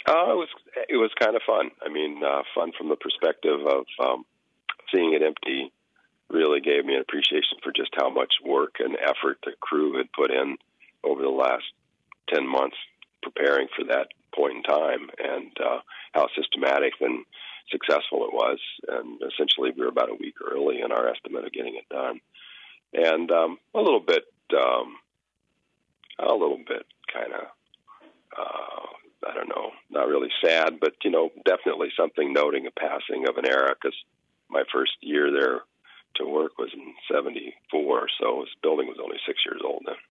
It was kind of fun. I mean, fun from the perspective of seeing it empty. Really gave me an appreciation for just how much work and effort the crew had put in over the last 10 months preparing for that point in time, and how systematic and successful it was. And essentially, we were about a week early in our estimate of getting it done. And a little bit kind of, I don't know, not really sad, but, definitely something noting a passing of an era, because my first year there to work was in 74, so this building was only 6 years old then.